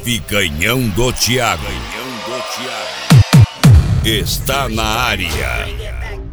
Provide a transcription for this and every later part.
Canhão do Thiago. Está na área.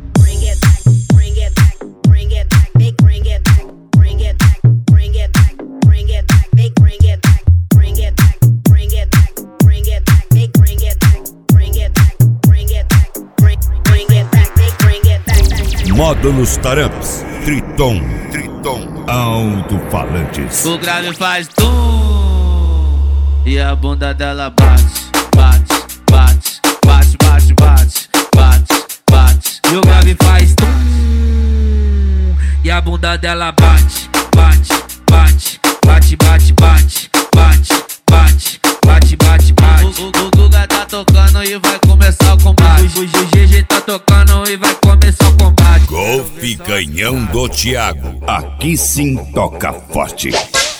Módulos Taramps, Triton, alto-falantes. O grave faz tum e a bunda dela bate, bate, bate, bate, bate, bate, bate, bate. E o grave faz tum e a bunda dela bate, bate, bate, bate, bate, bate, bate, bate, bate, bate, bate. O Guga tá tocando e vai começar o combate. O GG tá tocando e vai começar o combate. Golf Canhão do Thiago. Aqui sim toca forte.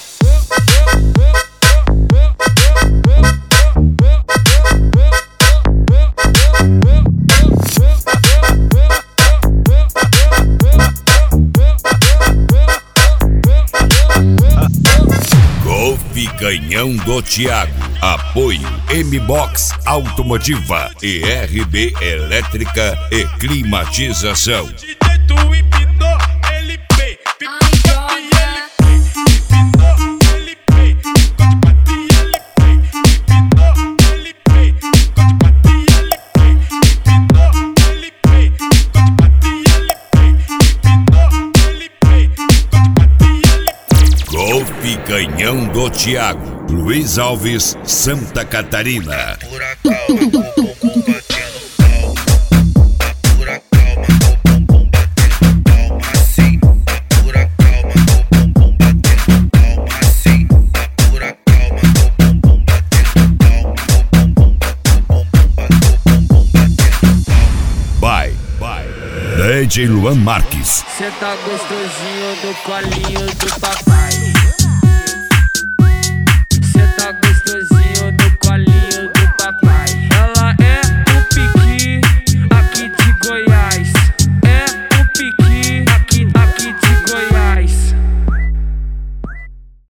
Golf Canhão do Thiago. Apoio M-Box Automotiva e RB Elétrica e Climatização. Golf Canhão do Thiago. Luiz Alves, Santa Catarina. Pura calma, o bumbum batendo palma. Pura calma, o bumbum batendo palma assim. Pura calma, o bumbum batendo palma assim. Pura calma, o bumbum batendo palma. O bumbum batendo palma. Vai. DJ Luan Marques. Cê tá gostosinho do colinho do papai.